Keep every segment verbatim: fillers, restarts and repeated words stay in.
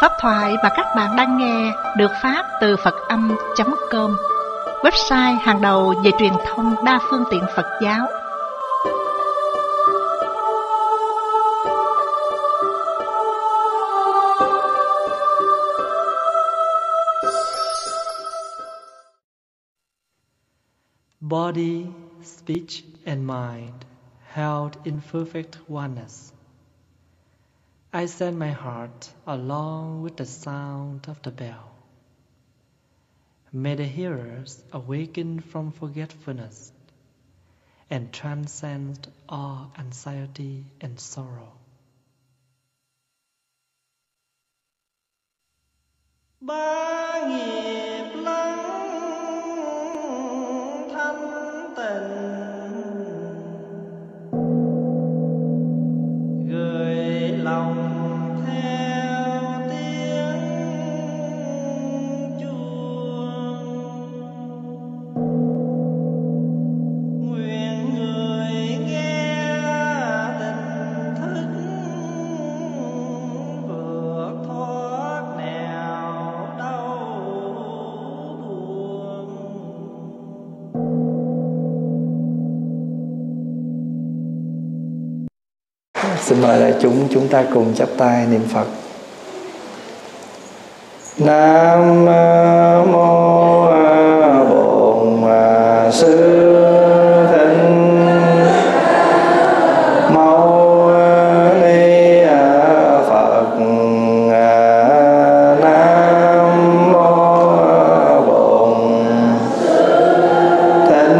Pháp thoại mà các bạn đang nghe được phát từ Phật Âm chấm com, website hàng đầu về truyền thông đa phương tiện Phật giáo. Body, speech and mind held in perfect oneness. I send my heart along with the sound of the bell. May the hearers awaken from forgetfulness and transcend all anxiety and sorrow. Ba nghiệp lắng thanh tịnh, gửi lòng theo tiếng chuông. Nguyện người nghe tỉnh thức vượt thoát nẻo đau buồn. Xin mời đại chúng chúng ta cùng chắp tay niệm Phật. Nam mô Bổn Sư Thích Mâu Ni Phật. Nam mô Bổn Thích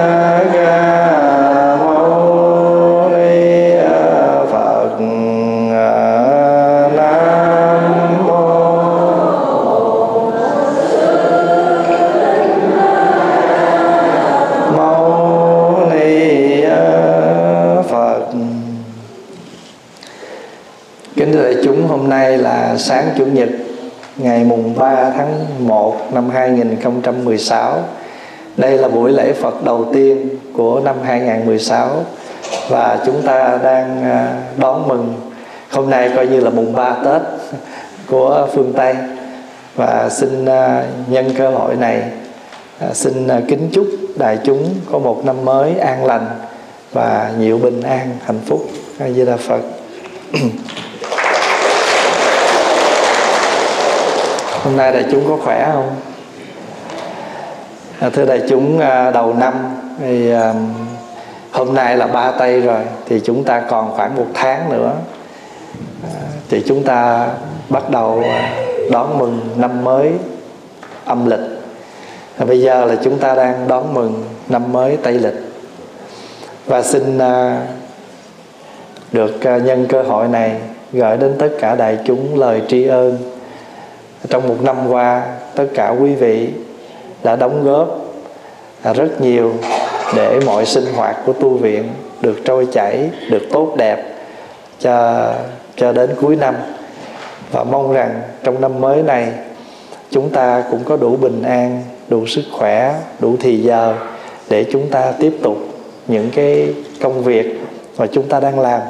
Ca Mâu Ni Phật. Nam mô Mâu Ni Phật. Kính thưa đại chúng, hôm nay là sáng Chủ nhật ngày mùng ba tháng một năm hai nghìn không trăm mười sáu. Đây là buổi lễ Phật đầu tiên của năm hai nghìn không trăm mười sáu và chúng ta đang đón mừng hôm nay coi như là mùng ba Tết của phương Tây. Và xin nhân cơ hội này xin kính chúc đại chúng có một năm mới an lành và nhiều bình an hạnh phúc. A Di Đà Phật. Hôm nay đại chúng có khỏe không? À, thưa đại chúng, đầu năm thì hôm nay là ba Tây rồi, thì chúng ta còn khoảng một tháng nữa thì chúng ta bắt đầu đón mừng năm mới âm lịch. Và bây giờ là chúng ta đang đón mừng năm mới Tây lịch. Và xin được nhân cơ hội này gửi đến tất cả đại chúng lời tri ân. Trong một năm qua, tất cả quý vị đã đóng góp rất nhiều để mọi sinh hoạt của tu viện được trôi chảy, được tốt đẹp cho, cho đến cuối năm. Và mong rằng trong năm mới này chúng ta cũng có đủ bình an, đủ sức khỏe, đủ thì giờ để chúng ta tiếp tục những cái công việc mà chúng ta đang làm.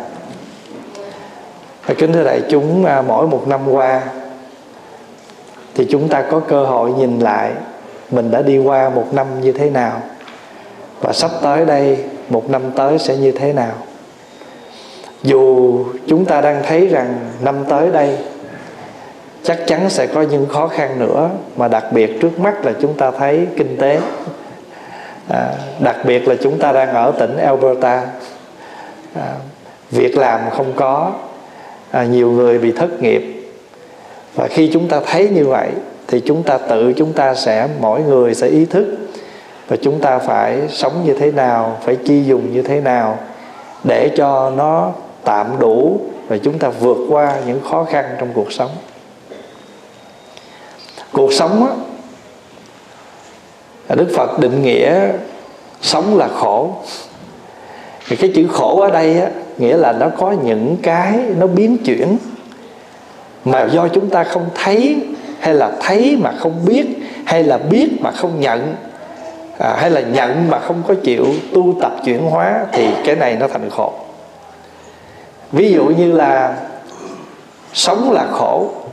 Và kính thưa đại chúng, mỗi một năm qua thì chúng ta có cơ hội nhìn lại mình đã đi qua một năm như thế nào, và sắp tới đây một năm tới sẽ như thế nào. Dù chúng ta đang thấy rằng năm tới đây chắc chắn sẽ có những khó khăn nữa, mà đặc biệt trước mắt là chúng ta thấy kinh tế, à, đặc biệt là chúng ta đang ở tỉnh Alberta, à, việc làm không có, à, nhiều người bị thất nghiệp. Và khi chúng ta thấy như vậy thì chúng ta tự chúng ta sẽ, mỗi người sẽ ý thức và chúng ta phải sống như thế nào, phải chi dùng như thế nào để cho nó tạm đủ và chúng ta vượt qua những khó khăn trong cuộc sống. Cuộc sống á, Đức Phật định nghĩa sống là khổ. Thì cái chữ khổ ở đây á, nghĩa là nó có những cái nó biến chuyển mà do chúng ta không thấy, hay là thấy mà không biết, hay là biết mà không nhận, à, hay là nhận mà không có chịu tu tập chuyển hóa, thì cái này nó thành khổ. Ví dụ như là sống là khổ,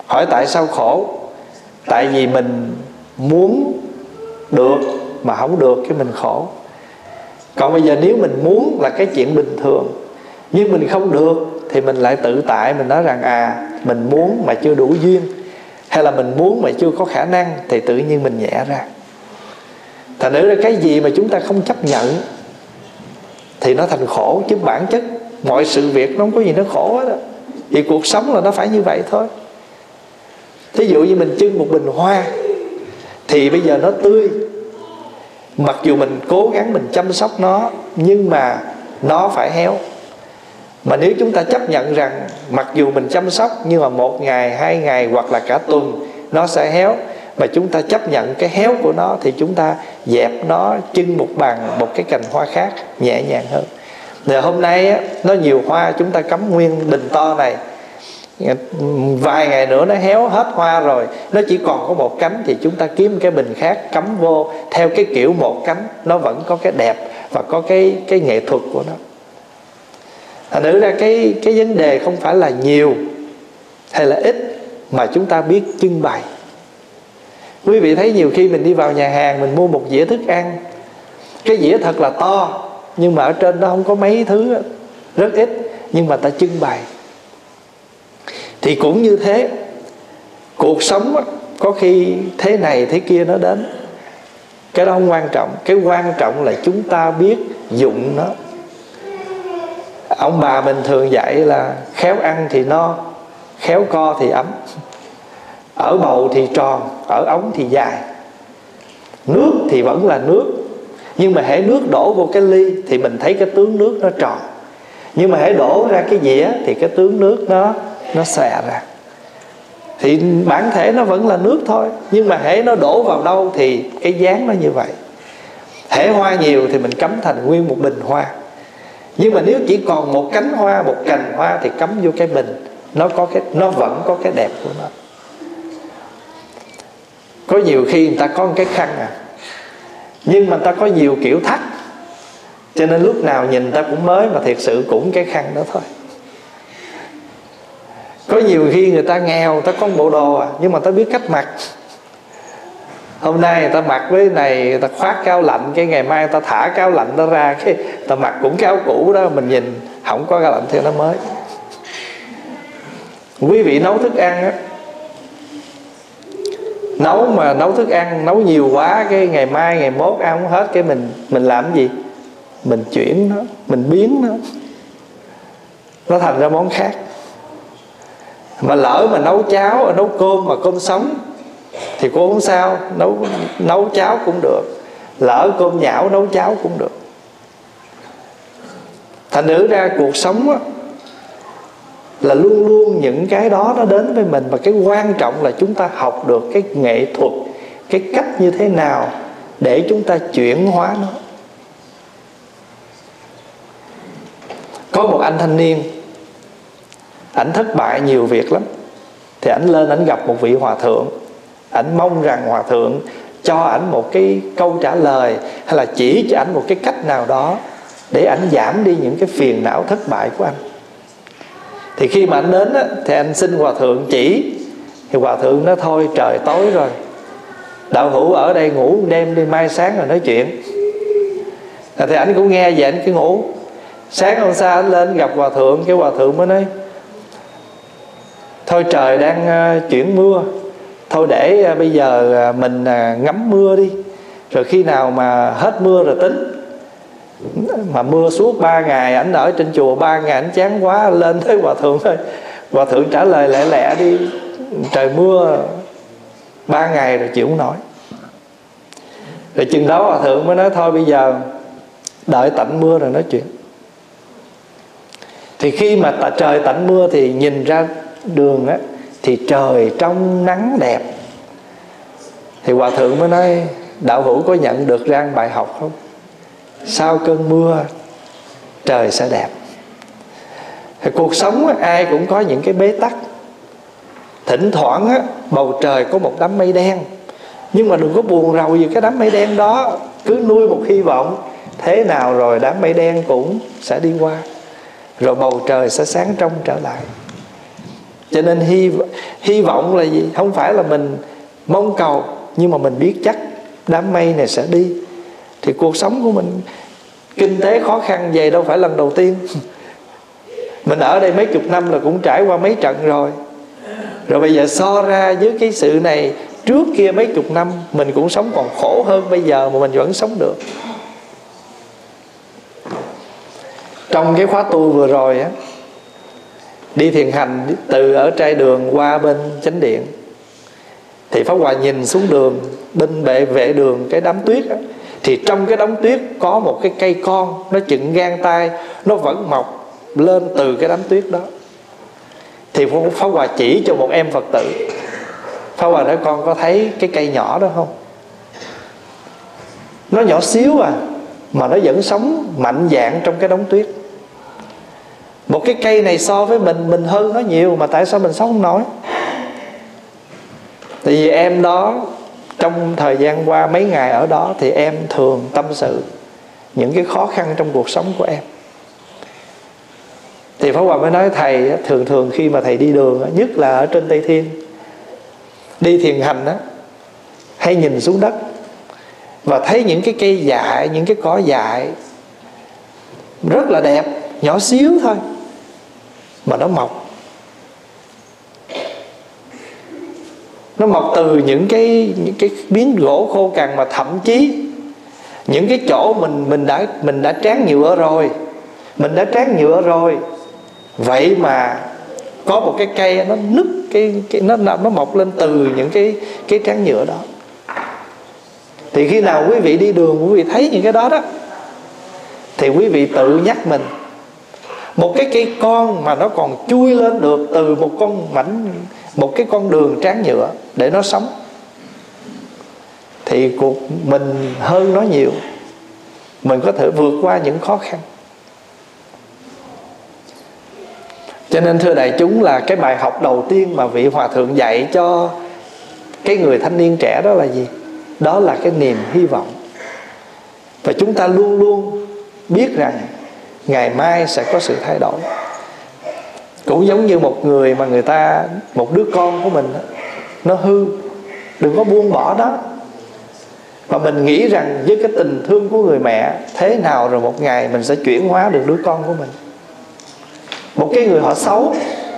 Hỏi tại sao khổ? Tại vì mình muốn được mà không được cái mình khổ. Còn bây giờ nếu mình muốn là cái chuyện bình thường, nhưng mình không được thì mình lại tự tại, mình nói rằng à, mình muốn mà chưa đủ duyên, hay là mình muốn mà chưa có khả năng, thì tự nhiên mình nhẹ ra. Thành ra cái gì mà chúng ta không chấp nhận thì nó thành khổ. Chứ bản chất mọi sự việc nó không có gì nó khổ hết á. Vì cuộc sống là nó phải như vậy thôi. Thí dụ như mình trưng một bình hoa thì bây giờ nó tươi, mặc dù mình cố gắng mình chăm sóc nó, nhưng mà nó phải héo. Mà nếu chúng ta chấp nhận rằng mặc dù mình chăm sóc, nhưng mà một ngày, hai ngày hoặc là cả tuần nó sẽ héo, mà chúng ta chấp nhận cái héo của nó, thì chúng ta dẹp nó, trưng một bằng một cái cành hoa khác nhẹ nhàng hơn. Rồi hôm nay á, nó nhiều hoa, chúng ta cắm nguyên bình to này, vài ngày nữa nó héo hết hoa rồi, nó chỉ còn có một cánh, thì chúng ta kiếm cái bình khác cắm vô theo cái kiểu một cánh, nó vẫn có cái đẹp và có cái cái nghệ thuật của nó. Thành thử ra cái cái vấn đề không phải là nhiều hay là ít, mà chúng ta biết trưng bày. Quý vị thấy nhiều khi mình đi vào nhà hàng, mình mua một dĩa thức ăn, cái dĩa thật là to, nhưng mà ở trên nó không có mấy thứ, rất ít, nhưng mà ta trưng bày. Thì cũng như thế, cuộc sống có khi thế này thế kia nó đến, cái đó không quan trọng. Cái quan trọng là chúng ta biết dụng nó. Ông bà mình thường dạy là khéo ăn thì no, khéo co thì ấm, ở bầu thì tròn, ở ống thì dài. Nước thì vẫn là nước, nhưng mà hễ nước đổ vô cái ly thì mình thấy cái tướng nước nó tròn. Nhưng mà hễ đổ ra cái dĩa thì cái tướng nước nó nó xòe ra. Thì bản thể nó vẫn là nước thôi, nhưng mà hễ nó đổ vào đâu thì cái dáng nó như vậy. Hễ hoa nhiều thì mình cắm thành nguyên một bình hoa, nhưng mà nếu chỉ còn một cánh hoa, một cành hoa thì cắm vô cái bình, nó có cái nó vẫn có cái đẹp của nó. Có nhiều khi người ta có một cái khăn à, nhưng mà người ta có nhiều kiểu thắt, cho nên lúc nào nhìn ta cũng mới, mà thiệt sự cũng cái khăn đó thôi. Có nhiều khi người ta nghèo, người ta có một bộ đồ à, nhưng mà ta biết cách mặc. Hôm nay người ta mặc với này, người ta khoác cái áo lạnh, cái ngày mai người ta thả cái áo lạnh đó ra, cái người ta mặc cũng cái áo cũ đó, mình nhìn không có cái lạnh theo nó mới. Quý vị nấu thức ăn á, nấu mà nấu thức ăn nấu nhiều quá, cái ngày mai ngày mốt ăn không hết, cái mình mình làm cái gì? Mình chuyển nó, mình biến nó, nó thành ra món khác. Mà lỡ mà nấu cháo, nấu cơm mà cơm sống thì cô không sao, nấu nấu cháo cũng được. Lỡ cơm nhão nấu cháo cũng được. Thành thử ra cuộc sống á, là luôn luôn những cái đó nó đến với mình. Và cái quan trọng là chúng ta học được cái nghệ thuật, cái cách như thế nào để chúng ta chuyển hóa nó. Có một anh thanh niên, ảnh thất bại nhiều việc lắm, thì ảnh lên ảnh gặp một vị hòa thượng. Ảnh mong rằng hòa thượng cho ảnh một cái câu trả lời, hay là chỉ cho ảnh một cái cách nào đó để ảnh giảm đi những cái phiền não thất bại của anh. Thì khi mà anh đến á, thì anh xin hòa thượng chỉ. Thì hòa thượng nói thôi trời tối rồi, đạo hữu ở đây ngủ đêm đi, mai sáng rồi nói chuyện. Thì ảnh cũng nghe vậy, anh cứ ngủ. Sáng hôm sau anh lên gặp hòa thượng, cái hòa thượng mới nói thôi trời đang uh, chuyển mưa, thôi để uh, bây giờ uh, mình uh, ngắm mưa đi, rồi khi nào mà hết mưa rồi tính. Mà mưa suốt ba ngày, ảnh ở trên chùa ba ngày, ảnh chán quá, lên tới hòa thượng thôi. Hòa thượng trả lời lẹ lẹ đi, trời mưa ba ngày rồi chịu không nổi. Rồi chừng đó hòa thượng mới nói thôi bây giờ đợi tạnh mưa rồi nói chuyện. Thì khi mà trời tạnh mưa thì nhìn ra đường á, thì trời trong nắng đẹp. Thì hòa thượng mới nói đạo hữu có nhận được ra bài học không? Sau cơn mưa trời sẽ đẹp. Thì cuộc sống á, ai cũng có những cái bế tắc. Thỉnh thoảng á, bầu trời có một đám mây đen, nhưng mà đừng có buồn rầu vì cái đám mây đen đó. Cứ nuôi một hy vọng, thế nào rồi đám mây đen cũng sẽ đi qua, rồi bầu trời sẽ sáng trong trở lại. Cho nên hy, Hy vọng là gì? Không phải là mình mong cầu, nhưng mà mình biết chắc đám mây này sẽ đi. Thì cuộc sống của mình kinh tế khó khăn về đâu phải lần đầu tiên. Mình ở đây mấy chục năm là cũng trải qua mấy trận rồi. Rồi bây giờ so ra với cái sự này, trước kia mấy chục năm mình cũng sống còn khổ hơn bây giờ mà mình vẫn sống được. Trong cái khóa tu vừa rồi á, đi thiền hành từ ở trai đường qua bên chánh điện, thì Pháp Hòa nhìn xuống đường, bên bệ vệ đường cái đám tuyết á, thì trong cái đám tuyết có một cái cây con, nó chừng gang tay, nó vẫn mọc lên từ cái đám tuyết đó. Thì Pháp Hòa chỉ cho một em Phật tử. Pháp Hòa nói con có thấy cái cây nhỏ đó không? Nó nhỏ xíu à, mà nó vẫn sống mạnh dạn trong cái đống tuyết. Một cái cây này so với mình, mình hơn nó nhiều, mà tại sao mình sống không nổi? Tại vì em đó, trong thời gian qua mấy ngày ở đó, thì em thường tâm sự những cái khó khăn trong cuộc sống của em. Thì Pháp Hòa mới nói thầy thường thường khi mà thầy đi đường, nhất là ở trên Tây Thiên, đi thiền hành á, hay nhìn xuống đất và thấy những cái cây dại, những cái cỏ dại rất là đẹp, nhỏ xíu thôi, mà nó mọc. Nó mọc từ những cái những cái miếng gỗ khô cằn, mà thậm chí những cái chỗ mình mình đã mình đã tráng nhựa rồi, mình đã tráng nhựa rồi, vậy mà có một cái cây nó nứt, cái, cái nó nó mọc lên từ những cái cái tráng nhựa đó. Thì khi nào quý vị đi đường, quý vị thấy những cái đó đó, thì quý vị tự nhắc mình, một cái cây con mà nó còn chui lên được từ một con mảnh, một cái con đường tráng nhựa để nó sống, thì cuộc mình hơn nó nhiều. Mình có thể vượt qua những khó khăn. Cho nên thưa đại chúng, là cái bài học đầu tiên mà vị Hòa Thượng dạy cho cái người thanh niên trẻ đó là gì? Đó là cái niềm hy vọng. Và chúng ta luôn luôn biết rằng ngày mai sẽ có sự thay đổi. Cũng giống như một người mà người ta, một đứa con của mình nó hư, đừng có buông bỏ đó. Và mình nghĩ rằng với cái tình thương của người mẹ, thế nào rồi một ngày mình sẽ chuyển hóa được đứa con của mình. Một cái người họ xấu,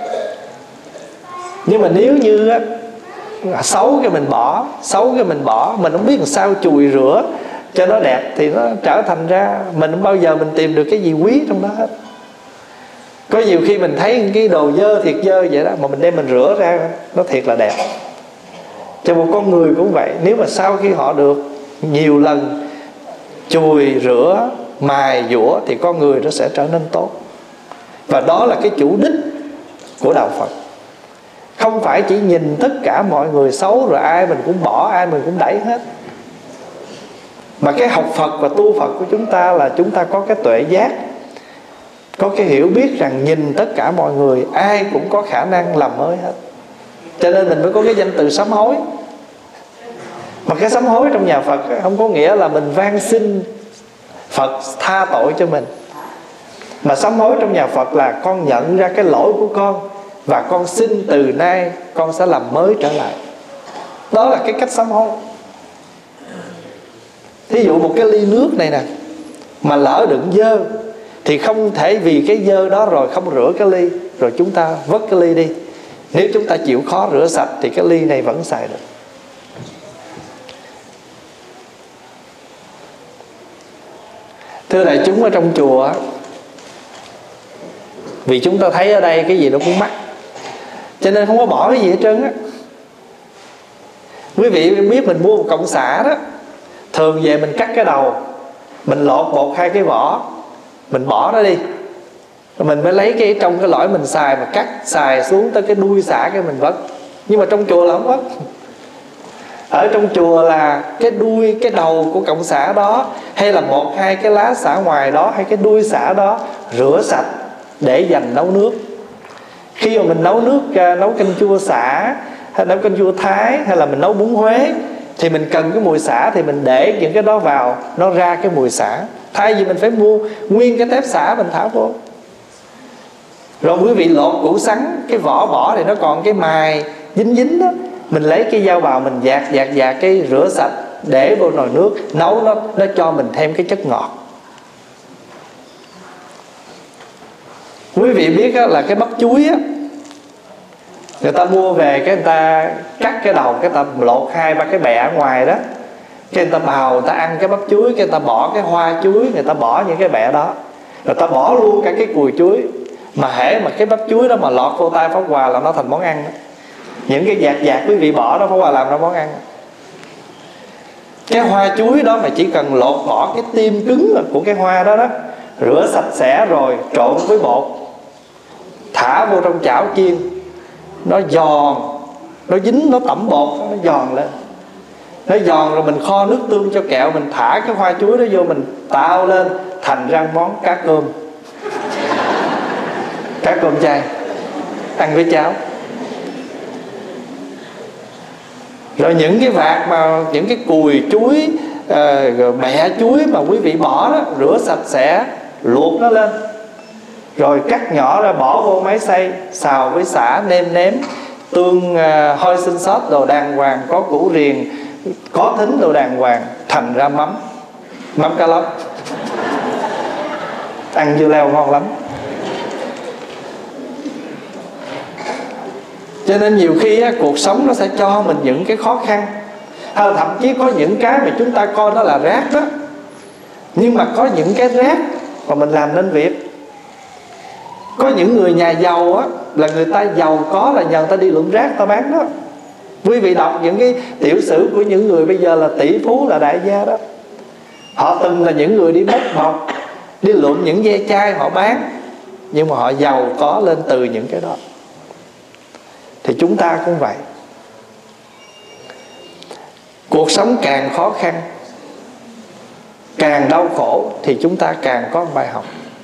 nhưng mà nếu như á, xấu cái mình bỏ, xấu cái mình bỏ, mình không biết làm sao chùi rửa cho nó đẹp, thì nó trở thành ra mình không bao giờ mình tìm được cái gì quý trong đó hết. Có nhiều khi mình thấy cái đồ dơ thiệt dơ vậy đó, mà mình đem mình rửa ra nó thiệt là đẹp. Cho một con người cũng vậy, nếu mà sau khi họ được nhiều lần chùi rửa, mài dũa, thì con người nó sẽ trở nên tốt. Và đó là cái chủ đích của đạo Phật. Không phải chỉ nhìn tất cả mọi người xấu rồi ai mình cũng bỏ, ai mình cũng đẩy hết. Mà cái học Phật và tu Phật của chúng ta là chúng ta có cái tuệ giác, có cái hiểu biết rằng nhìn tất cả mọi người, ai cũng có khả năng làm mới hết. Cho nên mình mới có cái danh từ sám hối. Mà cái sám hối trong nhà Phật không có nghĩa là mình van xin Phật tha tội cho mình. Mà sám hối trong nhà Phật là con nhận ra cái lỗi của con, và con xin từ nay con sẽ làm mới trở lại. Đó là cái cách sám hối. Thí dụ một cái ly nước này nè, mà lỡ đựng dơ, thì không thể vì cái dơ đó rồi không rửa cái ly, rồi chúng ta vứt cái ly đi. Nếu chúng ta chịu khó rửa sạch thì cái ly này vẫn xài được. Thưa đại chúng, ở trong chùa, vì chúng ta thấy ở đây cái gì nó cũng mắc, cho nên không có bỏ cái gì hết trơn á. Quý vị biết mình mua một cọng xả đó, thường về mình cắt cái đầu, mình lột một hai cái vỏ, mình bỏ nó đi, rồi mình mới lấy cái trong cái lõi mình xài, mà cắt xài xuống tới cái đuôi xả cái mình vứt. Nhưng mà trong chùa là không vứt. Ở trong chùa là cái đuôi, cái đầu của cọng xả đó, hay là một hai cái lá xả ngoài đó, hay cái đuôi xả đó, rửa sạch để dành nấu nước. Khi mà mình nấu nước, nấu canh chua xả, hay nấu canh chua Thái, hay là mình nấu bún Huế, thì mình cần cái mùi xả, thì mình để những cái đó vào, nó ra cái mùi xả. Thay vì mình phải mua nguyên cái tép xả mình thả vô. Rồi quý vị lột củ sắn, cái vỏ bỏ thì nó còn cái mài, dính dính đó, mình lấy cái dao bào mình dạt dạt dạt cái rửa sạch, để vô nồi nước nấu, nó nó cho mình thêm cái chất ngọt. Quý vị biết đó, là cái bắp chuối á, người ta mua về cái người ta cắt cái đầu, cái ta lột hai ba cái bẹ ở ngoài đó, cái người ta bào, người ta ăn cái bắp chuối, cái người ta bỏ cái hoa chuối, người ta bỏ những cái bẹ đó, người ta bỏ luôn cả cái cùi chuối. Mà hễ mà cái bắp chuối đó mà lọt vô tay Pháp Hòa là nó thành món ăn đó. Những cái dạt dạt quý vị bỏ đó, Pháp Hòa làm ra món ăn. Cái hoa chuối đó mà chỉ cần lột bỏ cái tim cứng của cái hoa đó đó, rửa sạch sẽ rồi trộn với bột, thả vô trong chảo chiên, nó giòn, nó dính, nó tẩm bột, nó giòn lên. Nó giòn rồi mình kho nước tương cho kẹo, mình thả cái hoa chuối đó vô, mình tạo lên thành ra món cá cơm. Cá cơm chay ăn với cháo. Rồi những cái vạt mà những cái cùi chuối, à, rồi bẹ chuối mà quý vị bỏ đó, rửa sạch sẽ, luộc nó lên, rồi cắt nhỏ ra bỏ vô máy xay, xào với sả, nêm nếm, tương, à, hoi sinh sốt đồ đàng hoàng, có củ riềng, có thính đồ đàng hoàng, thành ra mắm, mắm cá lóc. Ăn dưa leo ngon lắm. Cho nên nhiều khi á, cuộc sống nó sẽ cho mình những cái khó khăn, hay là thậm chí có những cái mà chúng ta coi nó là rác đó, nhưng mà có những cái rác mà mình làm nên việc. Có những người nhà giàu á, là người ta giàu có là nhờ người ta đi lượm rác ta bán đó. Quý vị đọc những cái tiểu sử của những người bây giờ là tỷ phú, là đại gia đó, họ từng là những người đi bốc bọc, đi lượm những ve chai họ bán, nhưng mà họ giàu có lên từ những cái đó. Thì chúng ta cũng vậy. Cuộc sống càng khó khăn, càng đau khổ, thì chúng ta càng có bài học.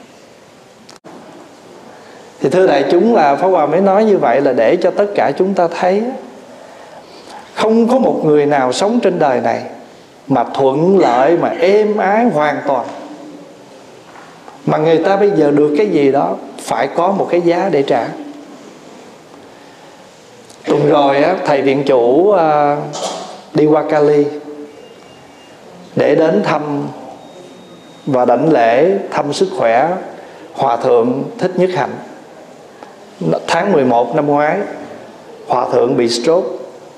Thì thưa đại chúng, là Pháp Hòa mới nói như vậy là để cho tất cả chúng ta thấy không có một người nào sống trên đời này mà thuận lợi, mà êm ái hoàn toàn. Mà người ta bây giờ được cái gì đó phải có một cái giá để trả. Tuần rồi á, thầy viện chủ à, đi qua Cali để đến thăm và đảnh lễ thăm sức khỏe Hòa thượng Thích Nhất Hạnh. Tháng mười một năm ngoái, Hòa thượng bị stroke,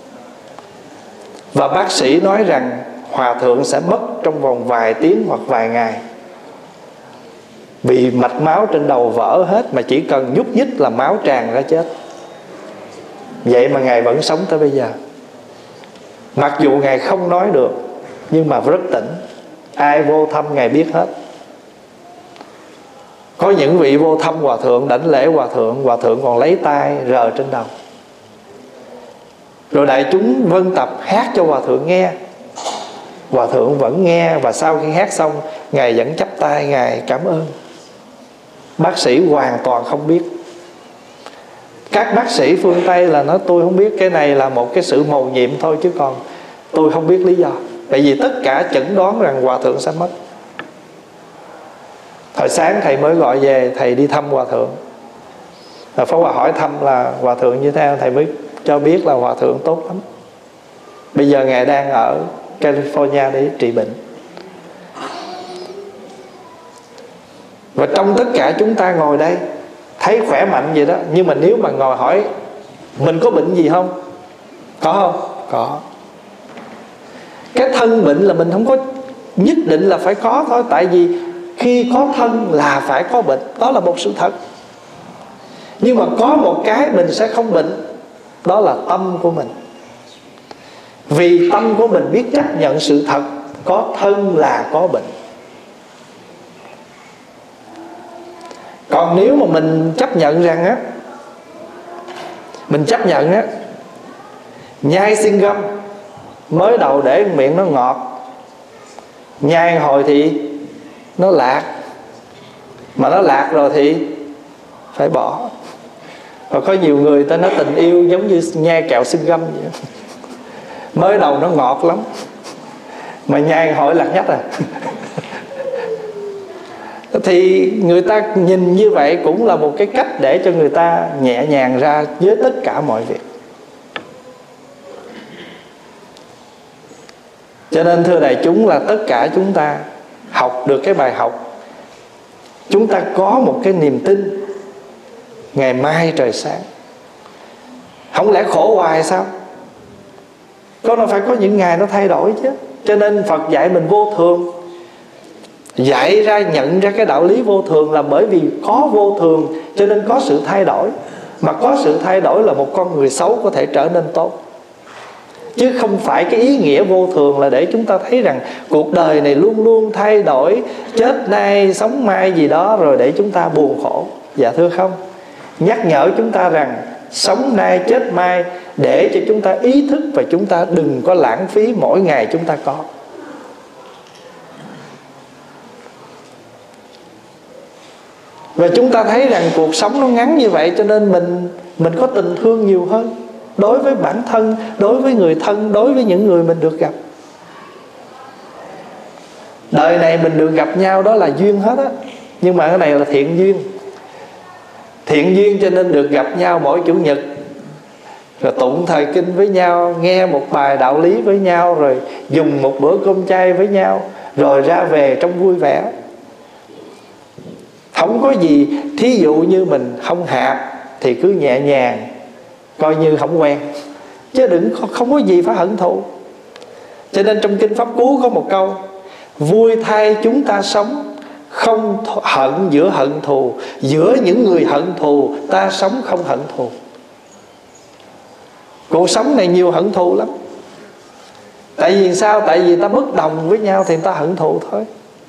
và bác sĩ nói rằng Hòa thượng sẽ mất trong vòng vài tiếng hoặc vài ngày, vì mạch máu trên đầu vỡ hết, mà chỉ cần nhúc nhích là máu tràn ra chết. Vậy mà Ngài vẫn sống tới bây giờ. Mặc dù Ngài không nói được, nhưng mà rất tỉnh. Ai vô thăm Ngài biết hết. Có những vị vô thăm Hòa thượng, đảnh lễ Hòa thượng, Hòa thượng còn lấy tay rờ trên đầu. Rồi đại chúng vân tập hát cho Hòa thượng nghe. Hòa thượng vẫn nghe, và sau khi hát xong, Ngài vẫn chắp tay, Ngài cảm ơn. Bác sĩ hoàn toàn không biết. Các bác sĩ phương Tây là nói tôi không biết, cái này là một cái sự mầu nhiệm thôi, chứ còn tôi không biết lý do. Tại vì tất cả chẩn đoán rằng Hòa thượng sẽ mất. Hồi sáng thầy mới gọi về, thầy đi thăm Hòa thượng. Rồi Pháp Hòa hỏi thăm là Hòa thượng như thế nào, thầy mới cho biết là Hòa thượng tốt lắm. Bây giờ Ngài đang ở California để trị bệnh. Và trong tất cả chúng ta ngồi đây thấy khỏe mạnh vậy đó, nhưng mà nếu mà ngồi hỏi mình có bệnh gì không, có không? Có. Cái thân bệnh là mình không có nhất định là phải có thôi. Tại vì khi có thân là phải có bệnh, đó là một sự thật. Nhưng mà có một cái mình sẽ không bệnh, đó là tâm của mình. Vì tâm của mình biết chấp nhận sự thật, có thân là có bệnh. Còn nếu mà mình chấp nhận rằng á, mình chấp nhận á, nhai xiên găm, mới đầu để miệng nó ngọt, nhai hồi thì nó lạc, mà nó lạc rồi thì phải bỏ. Và có nhiều người ta nói tình yêu giống như nhai kẹo xiên găm vậy. Mới đầu nó ngọt lắm, mà nhai hồi lạc nhách à. Thì người ta nhìn như vậy cũng là một cái cách để cho người ta nhẹ nhàng ra với tất cả mọi việc. Cho nên thưa đại chúng là tất cả chúng ta học được cái bài học, chúng ta có một cái niềm tin ngày mai trời sáng. Không lẽ khổ hoài sao? Có nó phải có những ngày nó thay đổi chứ. Cho nên Phật dạy mình vô thường, dạy ra nhận ra cái đạo lý vô thường là bởi vì có vô thường cho nên có sự thay đổi. Mà có sự thay đổi là một con người xấu có thể trở nên tốt. Chứ không phải cái ý nghĩa vô thường là để chúng ta thấy rằng cuộc đời này luôn luôn thay đổi, chết nay sống mai gì đó rồi để chúng ta buồn khổ. Dạ thưa không. Nhắc nhở chúng ta rằng sống nay chết mai để cho chúng ta ý thức và chúng ta đừng có lãng phí mỗi ngày chúng ta có. Và chúng ta thấy rằng cuộc sống nó ngắn như vậy cho nên mình mình có tình thương nhiều hơn đối với bản thân, đối với người thân, đối với những người mình được gặp. Đời này mình được gặp nhau đó là duyên hết á, nhưng mà cái này là thiện duyên. Thiện duyên cho nên được gặp nhau mỗi chủ nhật, rồi tụng thời kinh với nhau, nghe một bài đạo lý với nhau, rồi dùng một bữa cơm chay với nhau, rồi ra về trong vui vẻ. Không có gì, thí dụ như mình không hạp thì cứ nhẹ nhàng, coi như không quen, chứ đừng không có gì phải hận thù. Cho nên trong Kinh Pháp Cú có một câu: vui thay chúng ta sống, không hận giữa hận thù, giữa những người hận thù ta sống không hận thù. Cuộc sống này nhiều hận thù lắm. Tại vì sao? Tại vì ta bất đồng với nhau thì ta hận thù thôi.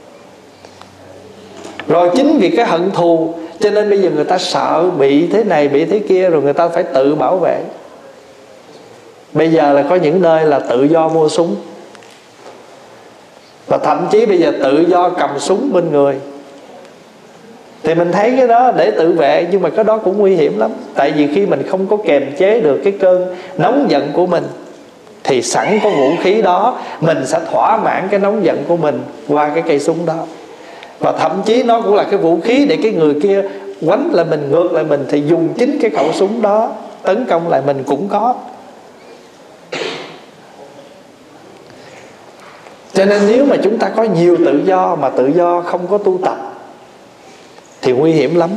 Rồi chính vì cái hận thù cho nên bây giờ người ta sợ bị thế này bị thế kia, rồi người ta phải tự bảo vệ. Bây giờ là có những nơi là tự do mua súng, và thậm chí bây giờ tự do cầm súng bên người. Thì mình thấy cái đó để tự vệ, nhưng mà cái đó cũng nguy hiểm lắm. Tại vì khi mình không có kềm chế được cái cơn nóng giận của mình, thì sẵn có vũ khí đó, mình sẽ thỏa mãn cái nóng giận của mình qua cái cây súng đó. Và thậm chí nó cũng là cái vũ khí để cái người kia quánh lại mình, ngược lại mình, thì dùng chính cái khẩu súng đó tấn công lại mình cũng có. Cho nên nếu mà chúng ta có nhiều tự do mà tự do không có tu tập thì nguy hiểm lắm.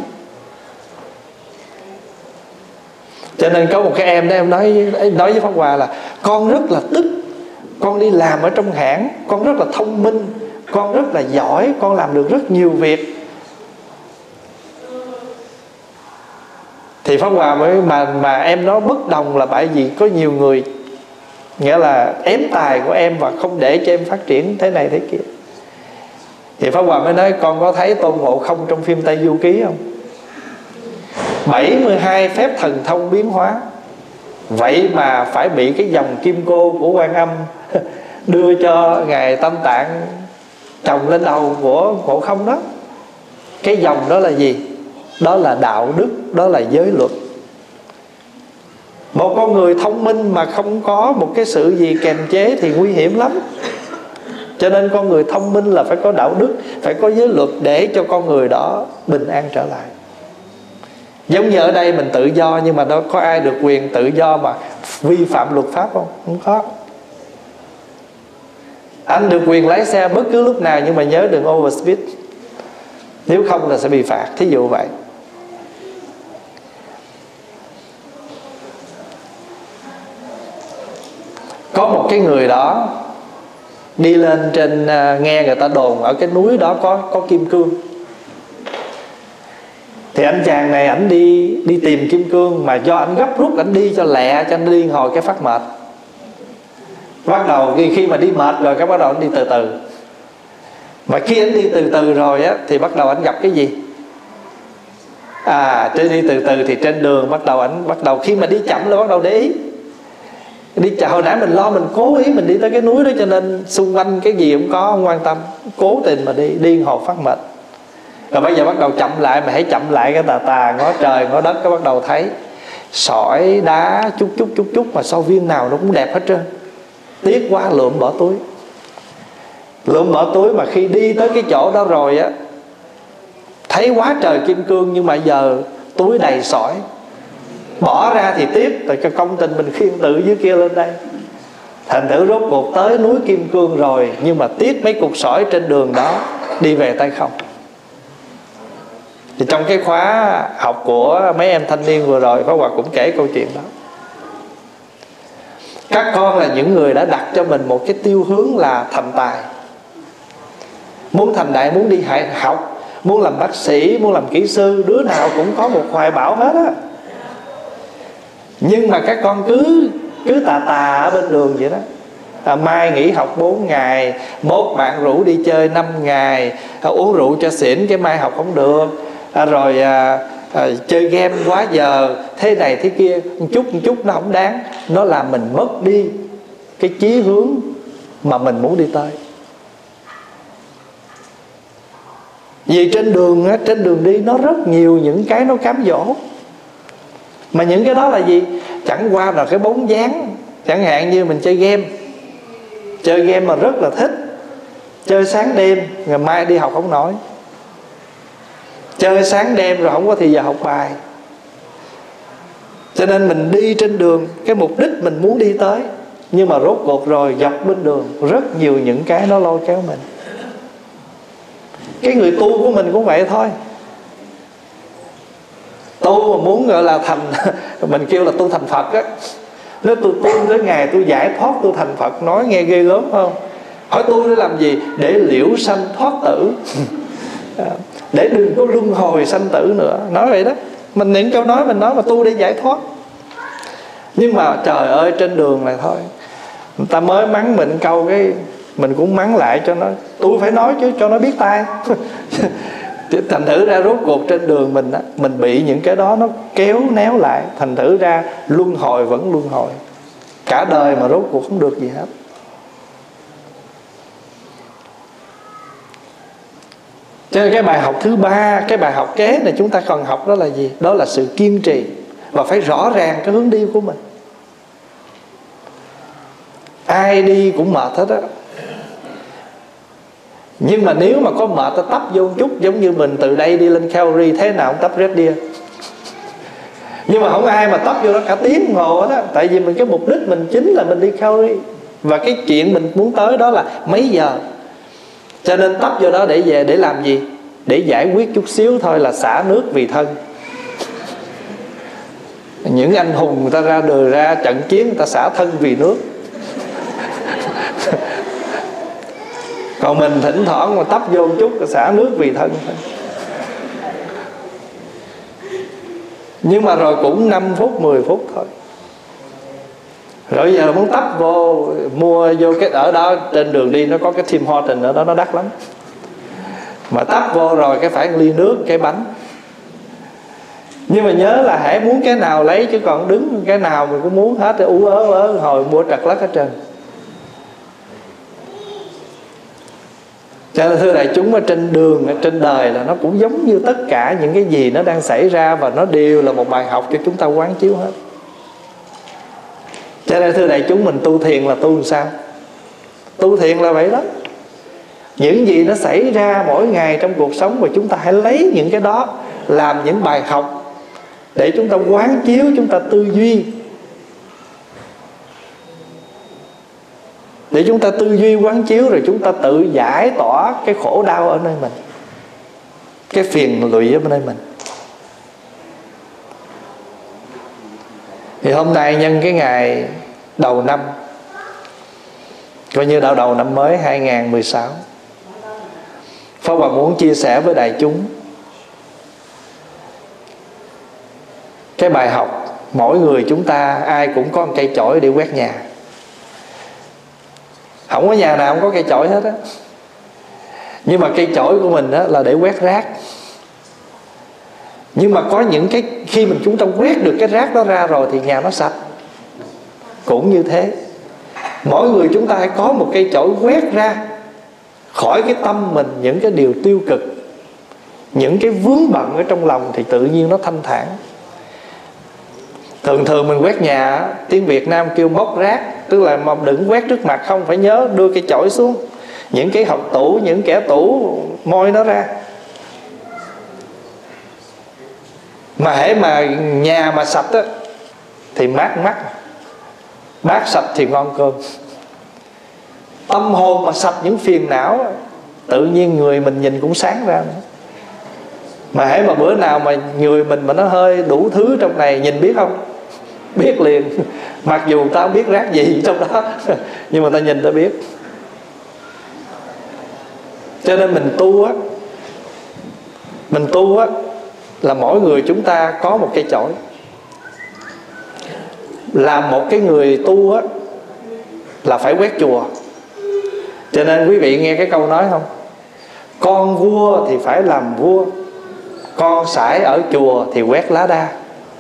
Cho nên có một cái em đó, em nói nói với Pháp Hòa là con rất là tức, con đi làm ở trong hãng, con rất là thông minh, con rất là giỏi, con làm được rất nhiều việc. Thì Pháp Hòa mới mà mà em nói bất đồng là bởi vì có nhiều người, nghĩa là ém tài của em và không để cho em phát triển thế này thế kia. Thì Pháp Hòa mới nói con có thấy Tôn Ngộ Không trong phim Tây Du Ký không? bảy mươi hai phép thần thông biến hóa, vậy mà phải bị cái dòng kim cô của Quan Âm đưa cho Ngài Tam Tạng trồng lên đầu của Ngộ Không đó. Cái dòng đó là gì? Đó là đạo đức, đó là giới luật. Một con người thông minh mà không có một cái sự gì kềm chế thì nguy hiểm lắm. Cho nên con người thông minh là phải có đạo đức, phải có giới luật để cho con người đó bình an trở lại. Giống như ở đây mình tự do, nhưng mà đâu có ai được quyền tự do mà vi phạm luật pháp không? Không có. Anh được quyền lái xe bất cứ lúc nào, nhưng mà nhớ đừng overspeed, nếu không là sẽ bị phạt. Thí dụ vậy. Có một cái người đó đi lên trên, nghe người ta đồn ở cái núi đó có có kim cương. Thì anh chàng này ảnh đi đi tìm kim cương, mà do ảnh gấp rút, ảnh đi cho lẹ cho anh đi hồi cái phát mệt. Bắt đầu khi, khi mà đi mệt rồi cái bắt đầu anh đi từ từ. Mà khi anh đi từ từ rồi á thì bắt đầu anh gặp cái gì? À, trên đi từ từ thì trên đường bắt đầu ảnh bắt đầu khi mà đi chậm là bắt đầu để ý. Đi chợ hồi nãy mình lo, mình cố ý mình đi tới cái núi đó, cho nên xung quanh cái gì cũng có, không quan tâm, cố tình mà đi đi hồi phát mệt. Rồi bây giờ bắt đầu chậm lại, mà hãy chậm lại cái tà tà ngó trời ngó đất, cái bắt đầu thấy sỏi đá chút chút chút chút, mà sao viên nào nó cũng đẹp hết trơn. Tiếc quá, lượm bỏ túi. Lượm bỏ túi, mà khi đi tới cái chỗ đó rồi á, thấy quá trời kim cương, nhưng mà giờ túi đầy sỏi. Bỏ ra thì tiếc, rồi cái công tình mình khiêng tự dưới kia lên đây. Thành thử rốt cuộc tới núi Kim Cương rồi, nhưng mà tiếc mấy cục sỏi trên đường đó, đi về tay không. Thì trong cái khóa học của mấy em thanh niên vừa rồi, Pháp Hòa cũng kể câu chuyện đó. Các con là những người đã đặt cho mình một cái tiêu hướng là thành tài, muốn thành đại, muốn đi học, muốn làm bác sĩ, muốn làm kỹ sư. Đứa nào cũng có một hoài bão hết á. Nhưng mà các con cứ Cứ tà tà ở bên đường vậy đó. à, Mai nghỉ học bốn ngày, mốt bạn rủ đi chơi năm ngày, à, uống rượu cho xỉn, cái mai học không được. à, Rồi à, à, chơi game quá giờ, thế này thế kia, một chút một chút nó không đáng. Nó làm mình mất đi cái chí hướng mà mình muốn đi tới. Vì trên đường á, trên đường đi nó rất nhiều những cái nó cám dỗ. Mà những cái đó là gì? Chẳng qua là cái bóng dáng. Chẳng hạn như mình chơi game, chơi game mà rất là thích, chơi sáng đêm, ngày mai đi học không nổi. Chơi sáng đêm rồi không có thì giờ học bài. Cho nên mình đi trên đường, cái mục đích mình muốn đi tới, nhưng mà rốt cuộc rồi dọc bên đường rất nhiều những cái nó lôi kéo mình. Cái người tu của mình cũng vậy thôi. Tu mà muốn gọi là thành mình kêu là tu thành Phật á. Nếu tôi tu tới ngày tôi giải thoát, tôi thành Phật, nói nghe ghê gớm không? Hỏi tu để làm gì? Để liễu sanh thoát tử, để đừng có luân hồi sanh tử nữa. Nói vậy đó. Mình những câu nói mình nói mà tu để giải thoát. Nhưng mà trời ơi, trên đường này thôi, người ta mới mắng mình câu cái mình cũng mắng lại cho nó. Tôi phải nói chứ cho nó biết tai. Thành thử ra rốt cuộc trên đường mình á, mình bị những cái đó nó kéo néo lại. Thành thử ra luân hồi vẫn luân hồi, cả đời mà rốt cuộc không được gì hết. Cho nên cái bài học thứ ba, cái bài học kế này chúng ta cần học đó là gì? Đó là sự kiên trì và phải rõ ràng cái hướng đi của mình. Ai đi cũng mệt hết á. Nhưng mà nếu mà có mệt ta tấp vô một chút, giống như mình từ đây đi lên Calvary, thế nào cũng tấp Red Deer. Nhưng mà không ai mà tấp vô đó cả tiếng đồng hồ hết á. Tại vì mình cái mục đích mình chính là mình đi Calvary, và cái chuyện mình muốn tới đó là mấy giờ. Cho nên tấp vô đó để về để làm gì? Để giải quyết chút xíu thôi là xả nước vì thân. Những anh hùng người ta ra đời ra trận chiến, người ta xả thân vì nước. Còn mình thỉnh thoảng mà tấp vô một chút là xả nước vì thân thôi. Nhưng mà rồi cũng năm phút mười phút thôi. Rồi giờ muốn tấp vô, mua vô cái ở đó trên đường đi nó có cái Tim Hortons ở đó, nó đắt lắm. Mà tấp vô rồi cái phải ly nước, cái bánh. Nhưng mà nhớ là hãy muốn cái nào lấy, chứ còn đứng cái nào mình cũng muốn hết. Ú ớ ớ hồi mua trật lắc hết trơn. Cho nên thưa đại chúng, ở trên đường, ở trên đời là nó cũng giống như tất cả những cái gì nó đang xảy ra, và nó đều là một bài học cho chúng ta quán chiếu hết. Cho nên thưa đại chúng, mình tu thiền là tu làm sao? Tu thiền là vậy đó. Những gì nó xảy ra mỗi ngày trong cuộc sống, và chúng ta hãy lấy những cái đó làm những bài học để chúng ta quán chiếu, chúng ta tư duy, để chúng ta tư duy quán chiếu, rồi chúng ta tự giải tỏa cái khổ đau ở nơi mình, cái phiền lụy ở nơi mình. Thì hôm nay nhân cái ngày đầu năm, coi như đầu đầu năm mới hai không một sáu, Pháp Hòa muốn chia sẻ với đại chúng cái bài học. Mỗi người chúng ta ai cũng có một cây chổi để quét nhà. Không có nhà nào không có cây chổi hết á. Nhưng mà cây chổi của mình á là để quét rác. Nhưng mà có những cái khi mình chúng ta quét được cái rác đó ra rồi thì nhà nó sạch. Cũng như thế, mỗi người chúng ta hãy có một cây chổi quét ra khỏi cái tâm mình những cái điều tiêu cực, những cái vướng bận ở trong lòng, thì tự nhiên nó thanh thản. Thường thường mình quét nhà, tiếng Việt Nam kêu móc rác, tức là mà đừng quét trước mặt, không, phải nhớ đưa cây chổi xuống. Những cái hộc tủ, những kẻ tủ, moi nó ra. Mà hễ mà nhà mà sạch á thì mát mắt, bát sạch thì ngon cơm. Tâm hồn mà sạch những phiền não, tự nhiên người mình nhìn cũng sáng ra nữa. Mà hễ mà bữa nào mà người mình mà nó hơi đủ thứ trong này, nhìn biết không? Biết liền. Mặc dù ta không biết rác gì trong đó, nhưng mà ta nhìn ta biết. Cho nên mình tu á, mình tu á là mỗi người chúng ta có một cây chổi. Làm một cái người tu á là phải quét chùa. Cho nên quý vị nghe cái câu nói không? Con vua thì phải làm vua, con sải ở chùa thì quét lá đa.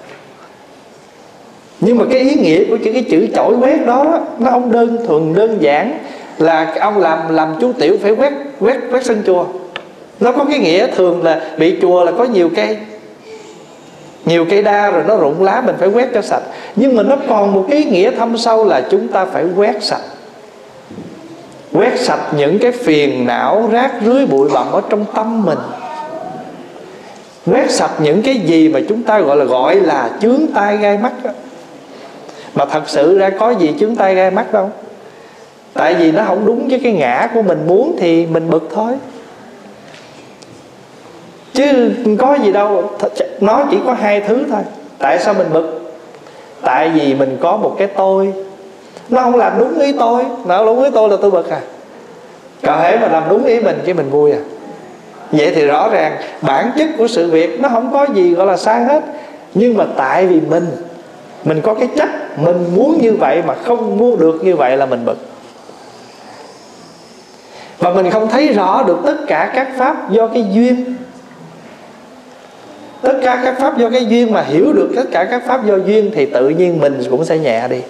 Nhưng mà cái ý nghĩa của cái chữ chổi quét đó, nó không đơn thuần đơn giản là ông làm làm chú tiểu phải quét quét quét sân chùa. Nó có cái nghĩa thường là bị chùa là có nhiều cây, nhiều cây đa rồi nó rụng lá, mình phải quét cho sạch. Nhưng mà nó còn một cái ý nghĩa thâm sâu là chúng ta phải quét sạch, quét sạch những cái phiền não rác rưới bụi bặm ở trong tâm mình. Quét sạch những cái gì mà chúng ta gọi là gọi là chướng tai gai mắt đó. Mà thật sự ra có gì chướng tai gai mắt đâu. Tại vì nó không đúng với cái ngã của mình muốn thì mình bực thôi. Chứ có gì đâu. Nó chỉ có hai thứ thôi. Tại sao mình bực? Tại vì mình có một cái tôi, nó không làm đúng ý tôi. Nó đúng ý tôi là tôi bực à. Cậu hễ mà làm đúng ý mình chứ mình vui à. Vậy thì rõ ràng bản chất của sự việc nó không có gì gọi là sai hết. Nhưng mà tại vì mình Mình có cái chấp, mình muốn như vậy mà không muốn được như vậy là mình bực. Và mình không thấy rõ được tất cả các pháp do cái duyên. Tất cả các pháp do cái duyên, mà hiểu được tất cả các pháp do duyên thì tự nhiên mình cũng sẽ nhẹ đi.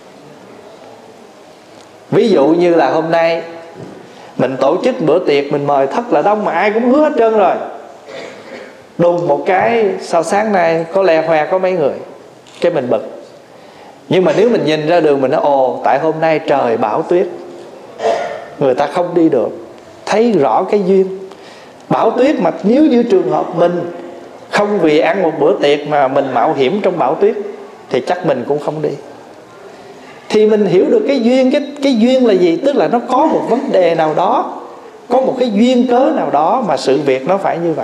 Ví dụ như là hôm nay mình tổ chức bữa tiệc, mình mời thật là đông mà ai cũng hứa hết trơn rồi. Đùng một cái sao sáng nay có lè hoe có mấy người, cái mình bực. Nhưng mà nếu mình nhìn ra đường mình nói ồ, tại hôm nay trời bão tuyết, người ta không đi được. Thấy rõ cái duyên. Bão tuyết mà nếu như trường hợp mình không vì ăn một bữa tiệc mà mình mạo hiểm trong bão tuyết thì chắc mình cũng không đi. Thì mình hiểu được cái duyên. Cái, cái duyên là gì? Tức là nó có một vấn đề nào đó, có một cái duyên cớ nào đó mà sự việc nó phải như vậy.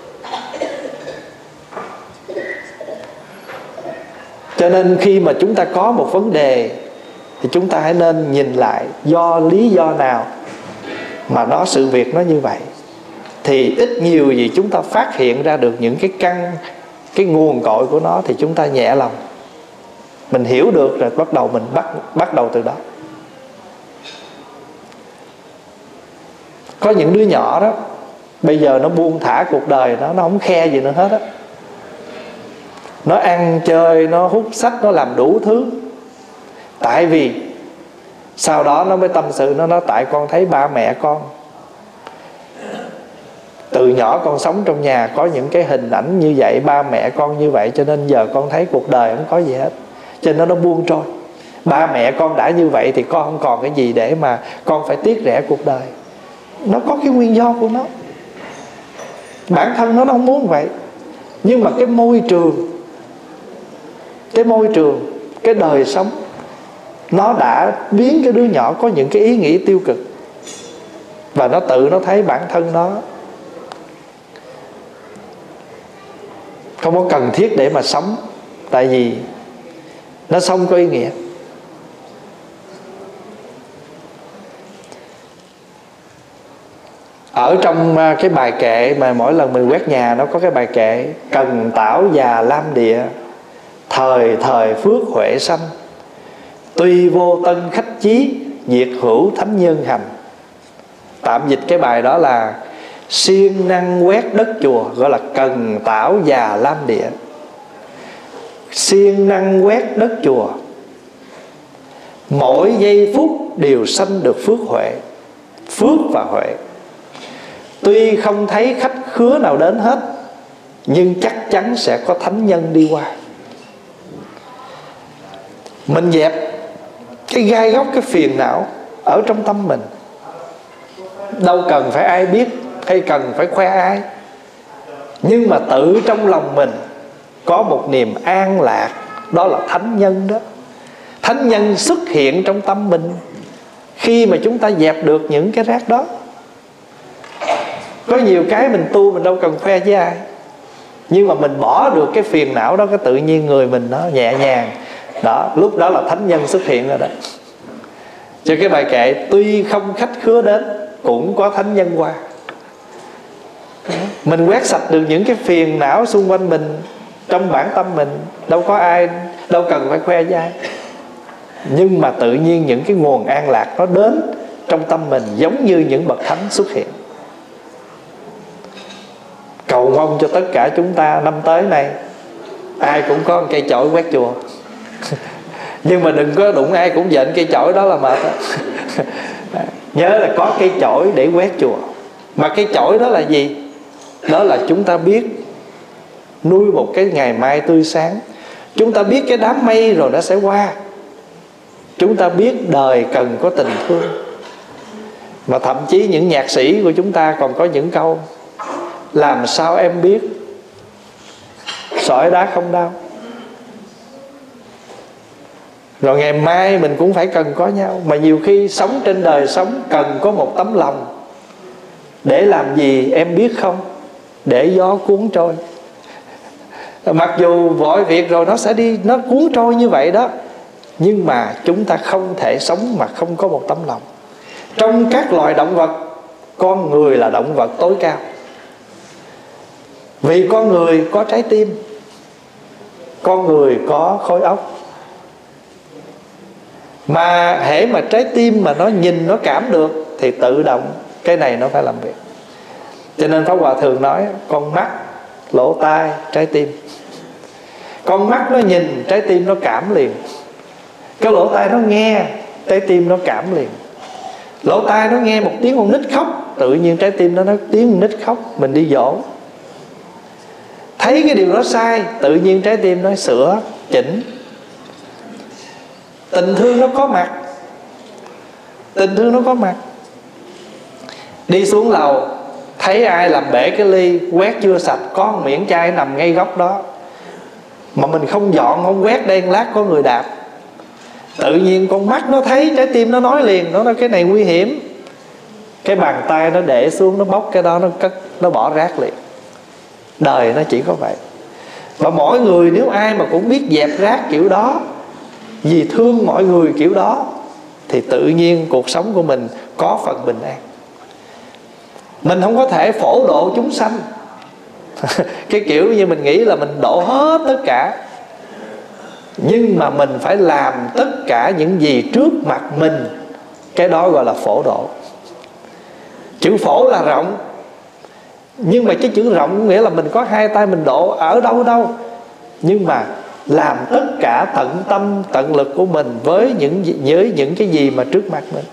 Cho nên khi mà chúng ta có một vấn đề thì chúng ta hãy nên nhìn lại do lý do nào mà nó sự việc nó như vậy. Thì ít nhiều gì chúng ta phát hiện ra được những cái căn, cái nguồn cội của nó thì chúng ta nhẹ lòng. Mình hiểu được rồi bắt đầu mình bắt, bắt đầu từ đó. Có những đứa nhỏ đó, bây giờ nó buông thả cuộc đời nó, nó không khe gì nữa hết á. Nó ăn chơi, nó hút sách, nó làm đủ thứ. Tại vì sau đó nó mới tâm sự, nó nói tại con thấy ba mẹ con từ nhỏ con sống trong nhà có những cái hình ảnh như vậy, ba mẹ con như vậy, cho nên giờ con thấy cuộc đời không có gì hết, cho nên nó buông trôi. Ba mẹ con đã như vậy thì con không còn cái gì để mà con phải tiếc rẻ cuộc đời. Nó có cái nguyên do của nó. Bản thân nó, nó không muốn vậy. Nhưng mà cái môi trường, cái môi trường, cái đời sống, nó đã biến cái đứa nhỏ có những cái ý nghĩ tiêu cực. Và nó tự nó thấy bản thân nó không có cần thiết để mà sống. Tại vì nó sống có ý nghĩa. Ở trong cái bài kệ mà mỗi lần mình quét nhà, nó có cái bài kệ: cần tảo già lam địa, thời thời phước huệ sanh, tuy vô tân khách chí, diệt hữu thánh nhân hành. Tạm dịch cái bài đó là siêng năng quét đất chùa, gọi là cần tảo già lam địa. Siêng năng quét đất chùa, mỗi giây phút đều sanh được phước huệ. Phước và huệ, tuy không thấy khách khứa nào đến hết, nhưng chắc chắn sẽ có thánh nhân đi qua. Mình dẹp cái gai góc, cái phiền não ở trong tâm mình. Đâu cần phải ai biết hay cần phải khoe ai. Nhưng mà tự trong lòng mình có một niềm an lạc, đó là thánh nhân đó. Thánh nhân xuất hiện trong tâm mình khi mà chúng ta dẹp được những cái rác đó. Có nhiều cái mình tu mình đâu cần khoe với ai, nhưng mà mình bỏ được cái phiền não đó, cái tự nhiên người mình nó nhẹ nhàng. Đó, lúc đó là thánh nhân xuất hiện rồi đó. Cho cái bài kệ tuy không khách khứa đến, cũng có thánh nhân qua. Mình quét sạch được những cái phiền não xung quanh mình, trong bản tâm mình, đâu có ai, đâu cần phải khoe với ai. Nhưng mà tự nhiên những cái nguồn an lạc nó đến trong tâm mình, giống như những bậc thánh xuất hiện. Cầu mong cho tất cả chúng ta năm tới này ai cũng có một cây chổi quét chùa. Nhưng mà đừng có đụng ai cũng dện cây chổi đó là mệt đó. Nhớ là có cây chổi để quét chùa. Mà cây chổi đó là gì? Đó là chúng ta biết nuôi một cái ngày mai tươi sáng. Chúng ta biết cái đám mây rồi nó sẽ qua. Chúng ta biết đời cần có tình thương. Mà thậm chí những nhạc sĩ của chúng ta còn có những câu: làm sao em biết sỏi đá không đau. Rồi ngày mai mình cũng phải cần có nhau. Mà nhiều khi sống trên đời sống cần có một tấm lòng. Để làm gì em biết không? Để gió cuốn trôi. Mặc dù vội việc rồi nó sẽ đi, nó cuốn trôi như vậy đó, nhưng mà chúng ta không thể sống mà không có một tấm lòng. Trong các loài động vật, con người là động vật tối cao. Vì con người có trái tim, con người có khối óc. Mà hễ mà trái tim mà nó nhìn, nó cảm được thì tự động cái này nó phải làm việc. Cho nên Pháp Hòa thường nói con mắt, lỗ tai, trái tim. Con mắt nó nhìn, trái tim nó cảm liền. Cái lỗ tai nó nghe, trái tim nó cảm liền. Lỗ tai nó nghe một tiếng con nít khóc, tự nhiên trái tim nó nói tiếng con nít khóc, mình đi dỗ. Thấy cái điều đó sai, tự nhiên trái tim nó sửa, chỉnh. Tình thương nó có mặt. Tình thương nó có mặt. Đi xuống lầu, thấy ai làm bể cái ly, quét chưa sạch, có một miệng chai nằm ngay góc đó, mà mình không dọn, không quét đây lát có người đạp. Tự nhiên con mắt nó thấy, trái tim nó nói liền, nó nói cái này nguy hiểm. Cái bàn tay nó để xuống, nó bóc cái đó, nó cất, nó bỏ rác liền. Đời nó chỉ có vậy. Và mỗi người nếu ai mà cũng biết dẹp rác kiểu đó, vì thương mọi người kiểu đó, thì tự nhiên cuộc sống của mình có phần bình an. Mình không có thể phổ độ chúng sanh. Cái kiểu như mình nghĩ là mình độ hết tất cả, nhưng mà mình phải làm tất cả những gì trước mặt mình. Cái đó gọi là phổ độ. Chữ phổ là rộng, nhưng mà cái chữ rộng nghĩa là mình có hai tay mình độ ở đâu đâu. Nhưng mà làm tất cả tận tâm, tận lực của mình với những, với những cái gì mà trước mặt mình.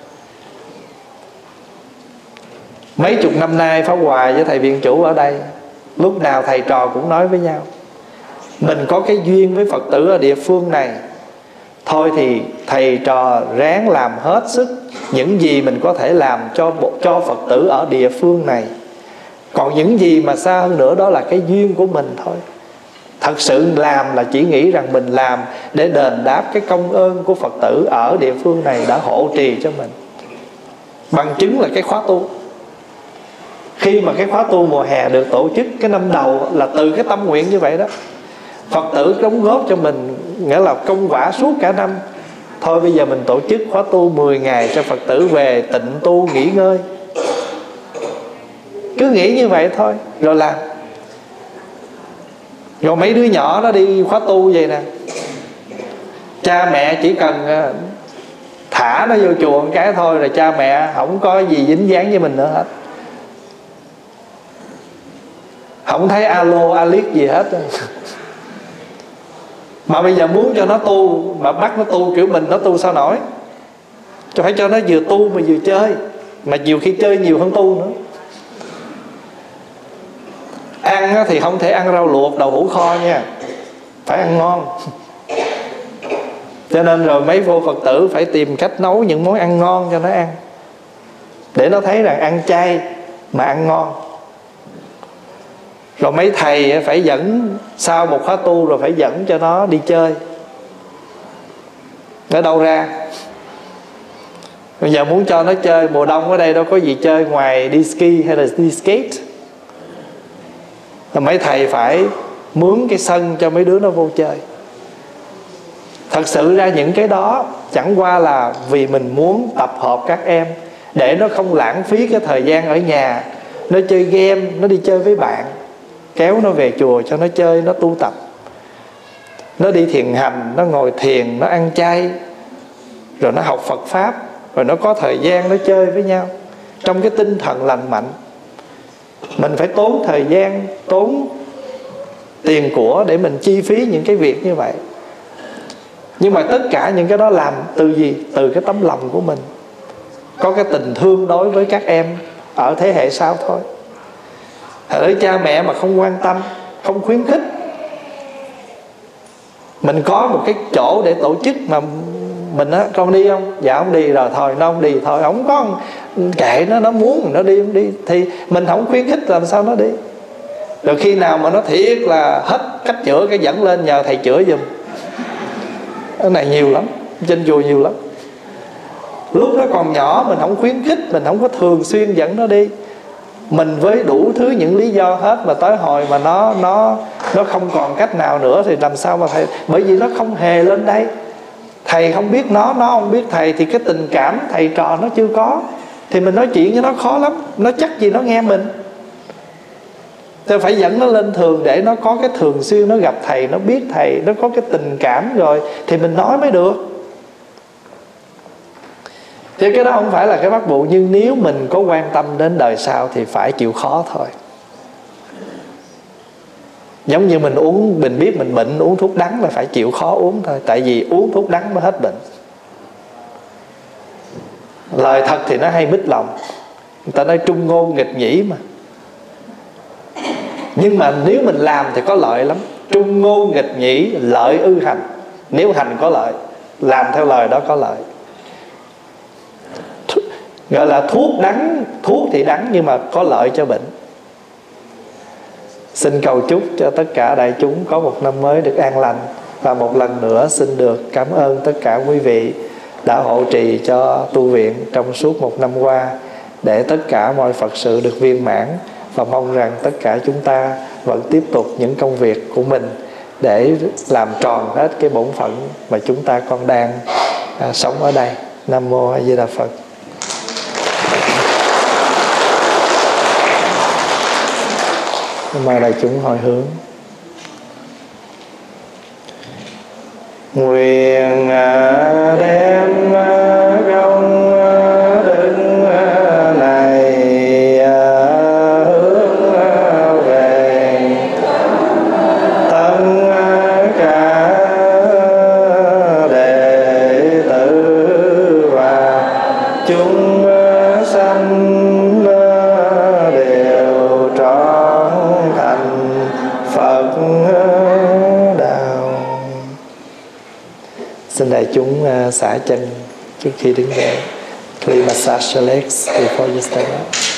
Mấy chục năm nay Pháp Hòa với thầy viện chủ ở đây, lúc nào thầy trò cũng nói với nhau, mình có cái duyên với Phật tử ở địa phương này, thôi thì thầy trò ráng làm hết sức những gì mình có thể làm cho, cho Phật tử ở địa phương này. Còn những gì mà xa hơn nữa đó là cái duyên của mình thôi. Thật sự làm là chỉ nghĩ rằng mình làm để đền đáp cái công ơn của Phật tử ở địa phương này đã hộ trì cho mình. Bằng chứng là cái khóa tu. Khi mà cái khóa tu mùa hè được tổ chức cái năm đầu là từ cái tâm nguyện như vậy đó. Phật tử đóng góp cho mình, nghĩa là công quả suốt cả năm. Thôi bây giờ mình tổ chức khóa tu mười ngày cho Phật tử về tịnh tu nghỉ ngơi. Cứ nghĩ như vậy thôi rồi làm. Rồi mấy đứa nhỏ nó đi khóa tu vậy nè, cha mẹ chỉ cần thả nó vô chùa một cái thôi, rồi cha mẹ không có gì dính dáng với mình nữa hết, không thấy alo aliết gì hết. Mà bây giờ muốn cho nó tu, mà bắt nó tu kiểu mình, nó tu sao nổi. Cho phải cho nó vừa tu mà vừa chơi. Mà nhiều khi chơi nhiều hơn tu nữa. Ăn thì không thể ăn rau luộc, đậu hũ kho nha, phải ăn ngon. Cho nên rồi mấy vô Phật tử phải tìm cách nấu những món ăn ngon cho nó ăn, để nó thấy rằng ăn chay mà ăn ngon. Rồi mấy thầy phải dẫn, sau một khóa tu rồi phải dẫn cho nó đi chơi. Ở đâu ra? Bây giờ muốn cho nó chơi, mùa đông ở đây đâu có gì chơi ngoài đi ski hay là đi skate. Mấy thầy phải mướn cái sân cho mấy đứa nó vô chơi. Thật sự ra những cái đó chẳng qua là vì mình muốn tập hợp các em, để nó không lãng phí cái thời gian ở nhà. Nó chơi game, nó đi chơi với bạn, kéo nó về chùa cho nó chơi, nó tu tập. Nó đi thiền hành, nó ngồi thiền, nó ăn chay, rồi nó học Phật Pháp, rồi nó có thời gian nó chơi với nhau trong cái tinh thần lành mạnh. Mình phải tốn thời gian, tốn tiền của để mình chi phí những cái việc như vậy. Nhưng mà tất cả những cái đó làm từ gì? Từ cái tấm lòng của mình, có cái tình thương đối với các em ở thế hệ sau thôi. Thật ra cha mẹ mà không quan tâm, không khuyến khích, mình có một cái chỗ để tổ chức mà mình á, con đi không? Dạ không đi, rồi thôi nó không đi, thôi không có, kệ nó, nó muốn nó đi không đi, thì mình không khuyến khích làm sao nó đi. Rồi khi nào mà nó thiệt là hết cách chữa, cái dẫn lên nhờ thầy chữa giùm. Cái này nhiều lắm, trên chùa nhiều lắm. Lúc nó còn nhỏ mình không khuyến khích, mình không có thường xuyên dẫn nó đi, mình với đủ thứ những lý do hết, mà tới hồi mà nó nó nó không còn cách nào nữa thì làm sao mà thầy, bởi vì nó không hề lên đây, thầy không biết nó, nó không biết thầy, thì cái tình cảm thầy trò nó chưa có, thì mình nói chuyện với nó khó lắm, nó chắc gì nó nghe mình. Thì phải dẫn nó lên thường để nó có cái thường xuyên nó gặp thầy, nó biết thầy, nó có cái tình cảm rồi thì mình nói mới được. Thì cái đó không phải là cái bắt buộc, nhưng nếu mình có quan tâm đến đời sau thì phải chịu khó thôi. Giống như mình uống, mình biết mình bệnh uống thuốc đắng là phải chịu khó uống thôi, tại vì uống thuốc đắng mới hết bệnh. Lời thật thì nó hay mít lòng, người ta nói trung ngôn nghịch nhĩ mà. Nhưng mà nếu mình làm thì có lợi lắm. Trung ngôn nghịch nhĩ, lợi ư hành. Nếu hành có lợi, làm theo lời đó có lợi. Gọi là thuốc đắng, thuốc thì đắng nhưng mà có lợi cho bệnh. Xin cầu chúc cho tất cả đại chúng có một năm mới được an lành. Và một lần nữa xin được cảm ơn tất cả quý vị đã hộ trì cho tu viện trong suốt một năm qua, để tất cả mọi Phật sự được viên mãn. Và mong rằng tất cả chúng ta vẫn tiếp tục những công việc của mình để làm tròn hết cái bổn phận mà chúng ta còn đang à, sống ở đây. Nam Mô A Di Đà Phật. Mời đại chúng hồi hướng. Nguyện đem công đức này hướng về tất cả đệ tử và chúng sanh đều trọn thành Phật đạo. Xin đại chúng uh, xả chân trước khi đứng dậy. Please massage your legs before you stand up.